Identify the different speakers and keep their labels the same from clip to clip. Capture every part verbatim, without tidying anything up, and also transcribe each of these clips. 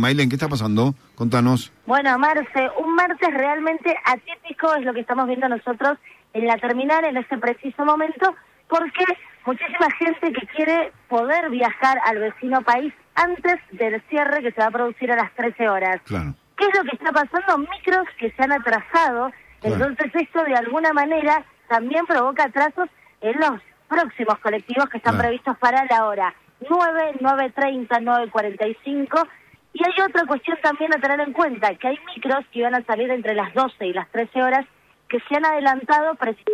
Speaker 1: Maylen, ¿qué está pasando? Contanos.
Speaker 2: Bueno, Marce, un martes realmente atípico es lo que estamos viendo nosotros en la terminal en este preciso momento, porque muchísima gente que quiere poder viajar al vecino país antes del cierre que se va a producir a las trece horas.
Speaker 1: Claro.
Speaker 2: ¿Qué es lo que está pasando? Micros que se han atrasado, claro. Entonces esto de alguna manera también provoca atrasos en los próximos colectivos que están claro. previstos para la hora nueve, nueve treinta, nueve cuarenta y cinco. Y hay otra cuestión también a tener en cuenta, que hay micros que iban a salir entre las doce y las trece horas que se han adelantado precisamente.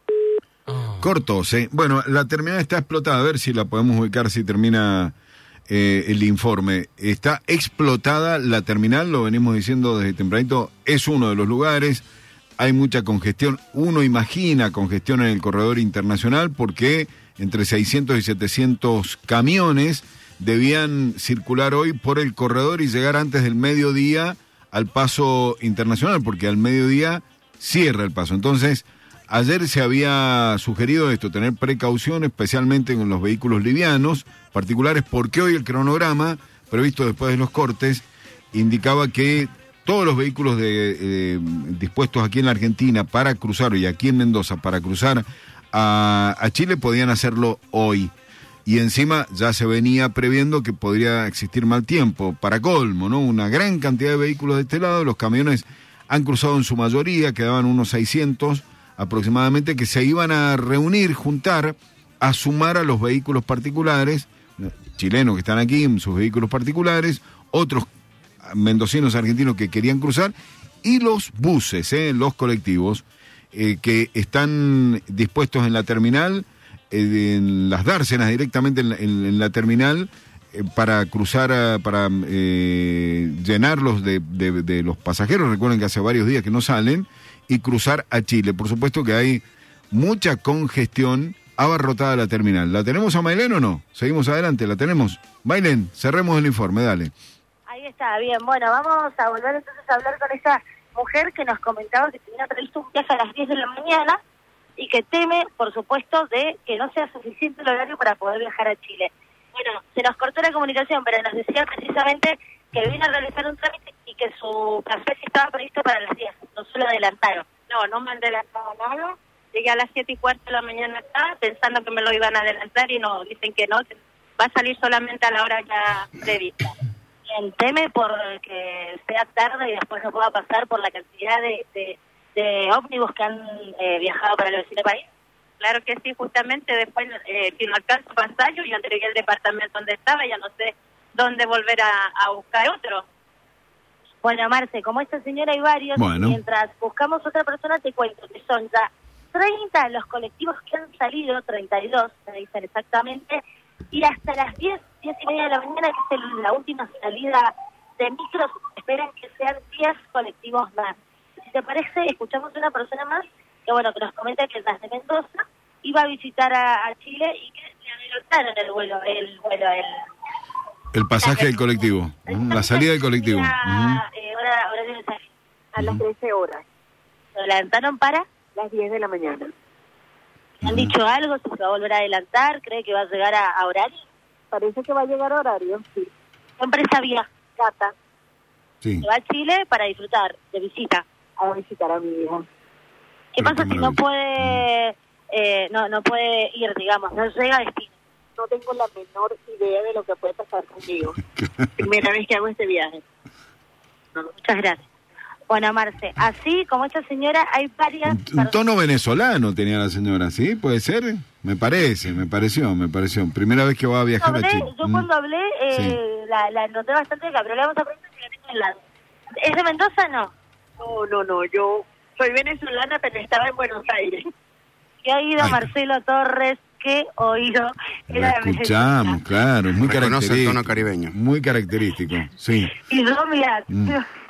Speaker 1: Oh. Corto, sí. Bueno, la terminal está explotada, a ver si la podemos ubicar, si termina eh, el informe. Está explotada la terminal, lo venimos diciendo desde tempranito, es uno de los lugares, hay mucha congestión, uno imagina congestión en el corredor internacional porque entre seiscientos y setecientos camiones debían circular hoy por el corredor y llegar antes del mediodía al paso internacional, porque al mediodía cierra el paso. Entonces, ayer se había sugerido esto, tener precaución, especialmente con los vehículos livianos, particulares, porque hoy el cronograma, previsto después de los cortes, indicaba que todos los vehículos de, eh, dispuestos aquí en la Argentina para cruzar, y aquí en Mendoza, para cruzar a, a Chile, podían hacerlo hoy. Y encima ya se venía previendo que podría existir mal tiempo, para colmo, ¿no? Una gran cantidad de vehículos de este lado, los camiones han cruzado en su mayoría, quedaban unos seiscientos aproximadamente, que se iban a reunir, juntar, a sumar a los vehículos particulares, chilenos que están aquí en sus vehículos particulares, otros mendocinos argentinos que querían cruzar, y los buses, ¿eh? los colectivos, eh, que están dispuestos en la terminal, eh, en las dársenas directamente en la, en, en la terminal, eh, para cruzar, a, para eh, llenarlos de, de, de los pasajeros. Recuerden que hace varios días que no salen, y cruzar a Chile. Por supuesto que hay mucha congestión, abarrotada la terminal. ¿La tenemos a Maylen o no? Seguimos adelante, la tenemos. Maylen, cerremos el informe, dale.
Speaker 2: Ahí está, bien. Bueno, vamos a volver entonces a hablar con esa mujer que nos comentaba que tenía previsto un viaje a las diez de la mañana y que teme, por supuesto, de que no sea suficiente el horario para poder viajar a Chile. Bueno, se nos cortó la comunicación, pero nos decía precisamente que vino a realizar un trámite y que su café sí estaba previsto para las diez, no se lo adelantaron.
Speaker 3: No, no me adelantaron nada. Llegué a las siete y cuarto de la mañana acá pensando que me lo iban a adelantar y no, dicen que no, que va a salir solamente a la hora ya prevista.
Speaker 2: ¿Quién teme por que sea tarde y después no pueda pasar por la cantidad de, de, de ómnibus que han eh, viajado para el vecino país?
Speaker 3: Claro que sí, justamente después, eh, si no alcanzo a pasar, yo ya entregué el departamento donde estaba, ya no sé dónde volver a, a buscar otro.
Speaker 2: Bueno, Marce, como esta señora hay varios,
Speaker 1: bueno.
Speaker 2: Mientras buscamos otra persona te cuento que son ya treinta los colectivos que han salido, treinta y dos, me dicen exactamente, y hasta las diez, diez y media de la mañana, que es el, la última salida de micros, esperan que sean diez colectivos más. Si te parece, escuchamos a una persona más, que bueno, que nos comenta que desde Mendoza iba a visitar a, a Chile y que le adelantaron el vuelo, el vuelo, el...
Speaker 1: El pasaje del colectivo, la salida del colectivo.
Speaker 2: La, uh-huh. eh, hora, hora de mensaje.
Speaker 3: A uh-huh. las trece horas.
Speaker 2: ¿Lo adelantaron para?
Speaker 3: Las diez de la mañana.
Speaker 2: ¿Han uh-huh. dicho algo? ¿Se va a volver a adelantar? ¿Cree que va a llegar a, a horario?
Speaker 3: Parece que va a llegar a horario, sí.
Speaker 2: ¿Qué empresa viaja?
Speaker 3: Cata.
Speaker 1: Sí.
Speaker 2: Se va a Chile para disfrutar de visita.
Speaker 3: A visitar a mi hija.
Speaker 2: ¿Qué Pero pasa si no puede, eh, no, no puede ir, digamos, no llega a destino?
Speaker 3: No tengo la menor idea de lo que puede pasar conmigo. Primera vez que hago este viaje.
Speaker 2: No, muchas gracias. Bueno, Marce, así como esta señora, hay varias...
Speaker 1: Un, un tono venezolano tenía la señora, ¿sí? ¿Puede ser? Me parece, me pareció, me pareció. Primera vez que va a viajar
Speaker 2: hablé,
Speaker 1: a Chile.
Speaker 2: Yo
Speaker 1: mm.
Speaker 2: cuando hablé, eh, sí. la, la noté bastante acá, pero le vamos a preguntar si la tengo al lado. ¿Es de Mendoza no?
Speaker 3: No, no, no, yo soy venezolana, pero estaba en Buenos Aires.
Speaker 2: ¿Qué ha oído Ay. Marcelo Torres? ¿Qué oído?
Speaker 1: Lo escuchamos, claro, muy característico.
Speaker 4: El tono caribeño.
Speaker 1: Muy característico, sí.
Speaker 2: Y yo, mirá, mm.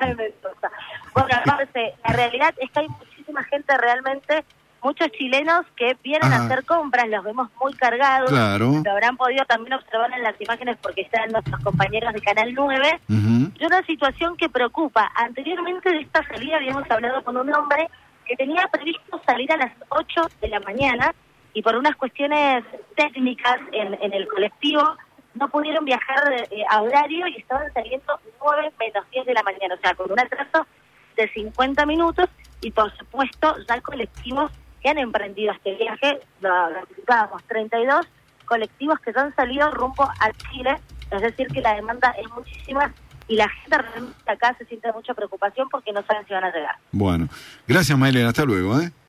Speaker 2: Bueno, Marce, la realidad es que hay muchísima gente realmente, muchos chilenos que vienen ah. a hacer compras, los vemos muy cargados.
Speaker 1: Claro.
Speaker 2: Lo habrán podido también observar en las imágenes porque están nuestros compañeros de Canal nueve.
Speaker 1: Uh-huh.
Speaker 2: Y una situación que preocupa. Anteriormente de esta salida habíamos hablado con un hombre que tenía previsto salir a las ocho de la mañana y por unas cuestiones técnicas en, en el colectivo no pudieron viajar eh, a horario y estaban saliendo nueve menos diez de la mañana, o sea, con un atraso de cincuenta minutos, y por supuesto ya colectivos que han emprendido este viaje, lo anticipábamos, treinta y dos colectivos que ya han salido rumbo a Chile, es decir que la demanda es muchísima y la gente realmente acá se siente mucha preocupación porque no saben si van a llegar.
Speaker 1: Bueno, gracias Maylene, hasta luego, ¿eh?